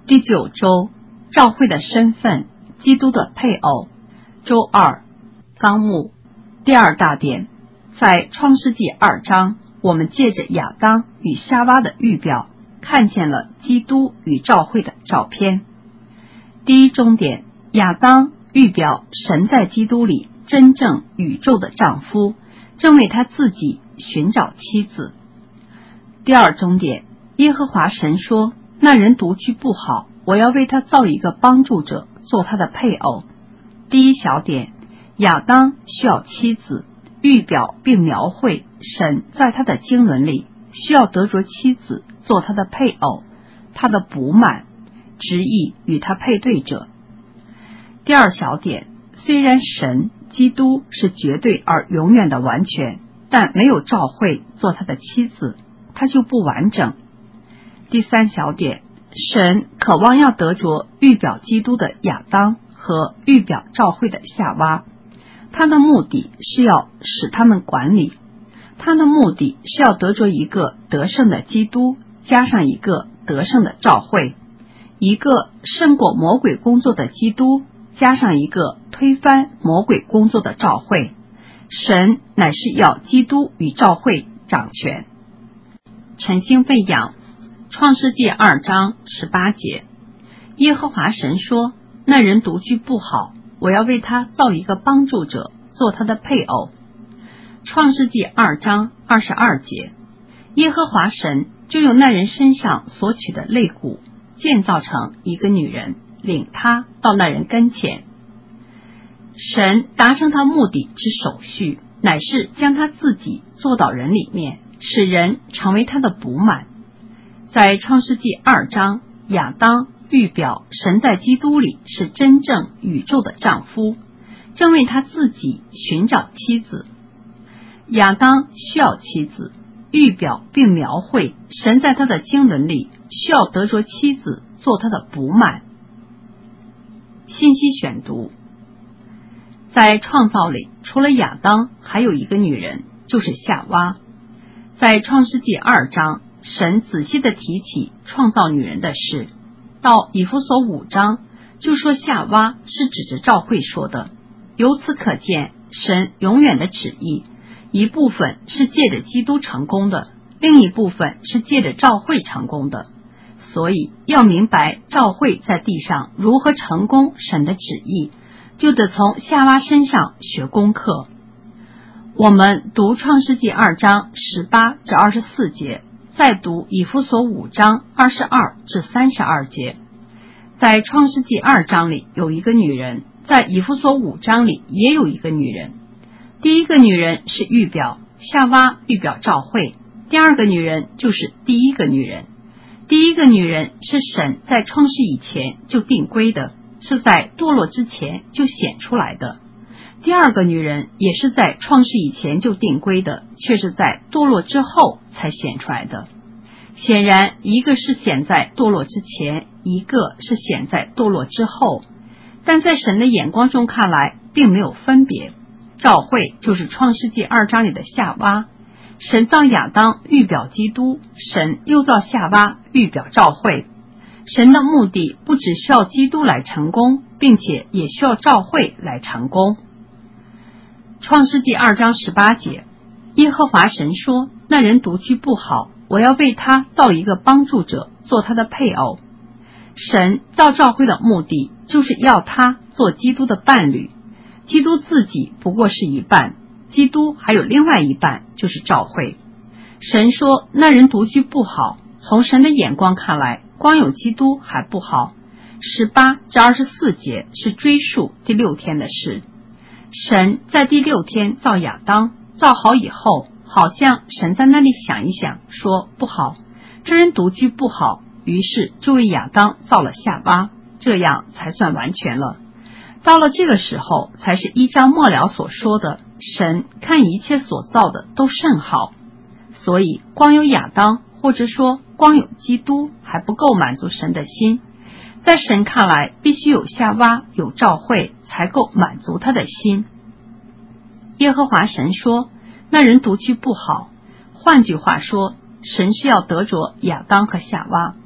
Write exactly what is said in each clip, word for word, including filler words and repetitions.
第九周，召会的身份，基督的配偶。周二，纲目。第二大点，在创世纪二章，我们借着亚当与夏娃的预表，看见了基督与召会的照片。第一中点，亚当预表神在基督里真正宇宙的丈夫，正为他自己寻找妻子。第二中点，耶和华神说，那人独居不好，我要为他造一个帮助者，做他的配偶。第一小点，亚当需要妻子，预表并描绘神在他的经纶里需要得着妻子做他的配偶，他的补满，直译与他配对者。第二小点，虽然神基督是绝对而永远的完全，但没有召会做他的妻子，他就不完整。第三小点，神渴望要得着预表基督的亚当和预表召会的夏娃，他的目的是要使他们管理，他的目的是要得着一个得胜的基督，加上一个得胜的召会，一个胜过魔鬼工作的基督，加上一个推翻魔鬼工作的召会。神乃是要基督与召会掌权。晨星喂养，创世纪二章十八节，耶和华神说，那人独居不好，我要为他造一个帮助者，做他的配偶。创世纪二章二十二节，耶和华神就用那人身上所取的肋骨建造成一个女人，领他到那人跟前。神达成他目的之手续，乃是将他自己做到人里面，使人成为他的补满。在创世纪二章，亚当预表神在基督里是真正宇宙的丈夫，正为他自己寻找妻子。亚当需要妻子，预表并描绘神在他的经纶里需要得着妻子做他的补满。信息选读，在创造里，除了亚当，还有一个女人，就是夏娃。在创世纪二章，神仔细地提起创造女人的事，到以弗所五章就说夏娃是指着召会说的。由此可见，神永远的旨意，一部分是借着基督成功的，另一部分是借着召会成功的。所以要明白召会在地上如何成功神的旨意，就得从夏娃身上学功课。我们读创世纪二章十八至二十四节，再读以弗所五章二十二至三十二节。在创世纪二章里有一个女人，在以弗所五章里也有一个女人。第一个女人是预表，夏娃预表召会，第二个女人就是第一个女人。第一个女人是神在创世以前就定规的，是在堕落之前就显出来的。第二个女人也是在创世以前就定规的，却是在堕落之后才显出来的。显然，一个是显在堕落之前，一个是显在堕落之后，但在神的眼光中看来并没有分别。召会就是创世纪二章里的夏娃，神造亚当预表基督，神又造夏娃预表召会。神的目的不只需要基督来成功，并且也需要召会来成功。创世纪二章十八节，耶和华神说，那人独居不好，我要为他造一个帮助者，做他的配偶。神造召会的目的就是要他做基督的伴侣，基督自己不过是一半，基督还有另外一半，就是召会。神说那人独居不好，从神的眼光看来，光有基督还不好。十八至二十四节是追溯第六天的事。神在第六天造亚当，造好以后，好像神在那里想一想，说不好，这人独居不好，于是就为亚当造了夏娃，这样才算完全了。到了这个时候，才是一章末了所说的，神看一切所造的都甚好。所以光有亚当，或者说光有基督，还不够满足神的心。在神看来，必须有夏娃，有召会，才够满足他的心。耶和华神说，那人独居不好。换句话说，神是要得着亚当和夏娃。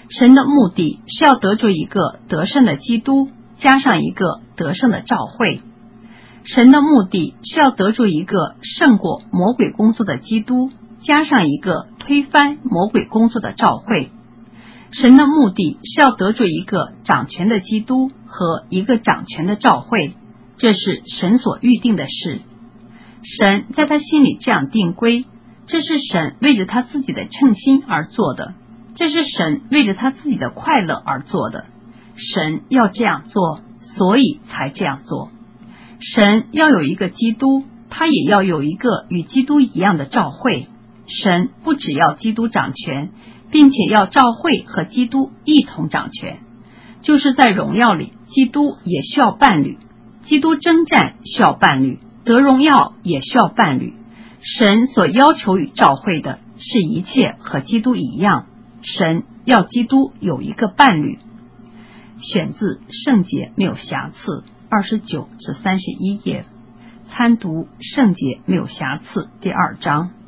神的目的是要得着一个得胜的基督，加上一个得胜的召会。神的目的是要得着一个胜过魔鬼工作的基督，加上一个推翻魔鬼工作的召会。神的目的是要得着一个掌权的基督和一个掌权的召会，这是神所预定的事。神在他心里这样定规，这是神为着他自己的称心而做的，这是神为着他自己的快乐而做的。神要这样做，所以才这样做。神要有一个基督，他也要有一个与基督一样的召会。神不只要基督掌权，并且要召会和基督一同掌权。就是在荣耀里，基督也需要伴侣，基督征战需要伴侣，得荣耀也需要伴侣。神所要求与召会的是一切和基督一样，神要基督有一个伴侣。选自圣洁没有瑕疵二十九至三十一页，参读圣洁没有瑕疵第二章。